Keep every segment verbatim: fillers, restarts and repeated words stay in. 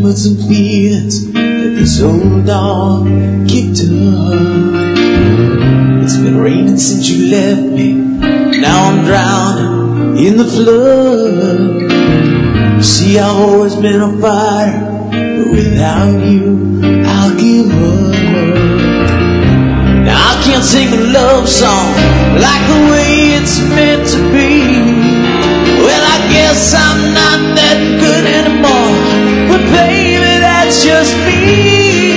moods and feelings that this old dog kicked up. It's been raining since you left me. Now I'm drowning in the flood. See, I've always been a fighter, but without you, I'll give up. Now I can't sing a love song like the way it's meant to be. Well, I guess I'm not that good anymore, but baby, that's just me.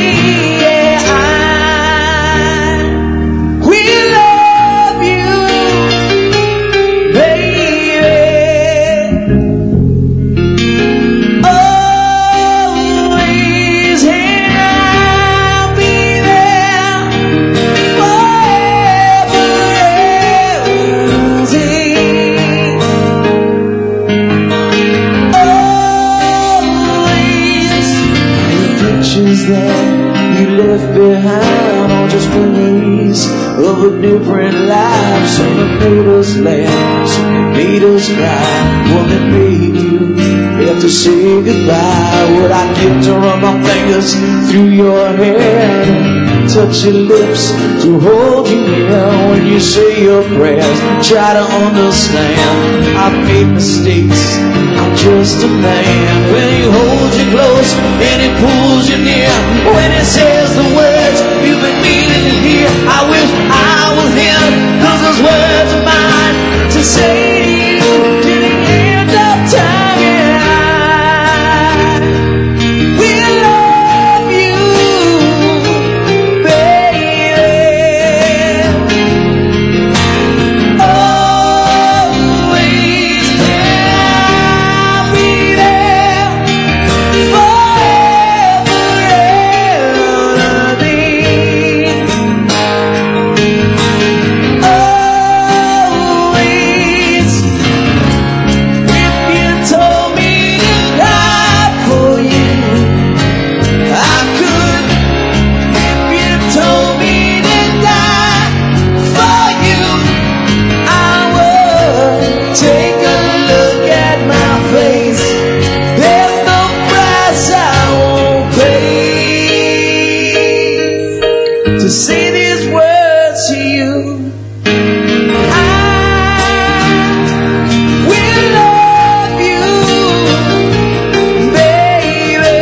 Behind all just memories of a different life. Some that made us laugh, some that made us cry, one that made you have to say goodbye. Would I get to run my fingers through your hair and touch your lips to hold you near when you say your prayers? Try to understand, I've made mistakes, I'm just a man. When he holds you close and he pulls you near, when he says the words you've been meaning to hear, I wish I was him, 'cause those words are mine to say to you till the end of time. Yeah, we love you, baby. Always, I'll be there forever and a day. Always, if you told me to die for you, I could. If you told me to die for you, I would. Take a look at my face, there's no price I won't pay to say these words to you. I will love you, baby.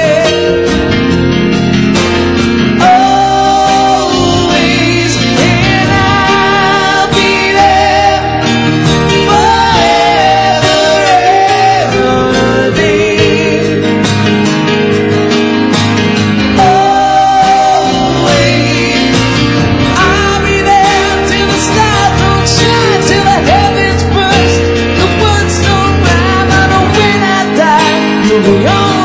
Always, and I'll be there forever and a day. Always, I'll be there till the stars don't shine, till the heavens burst, the woods don't rhyme. I know when I die, you'll be on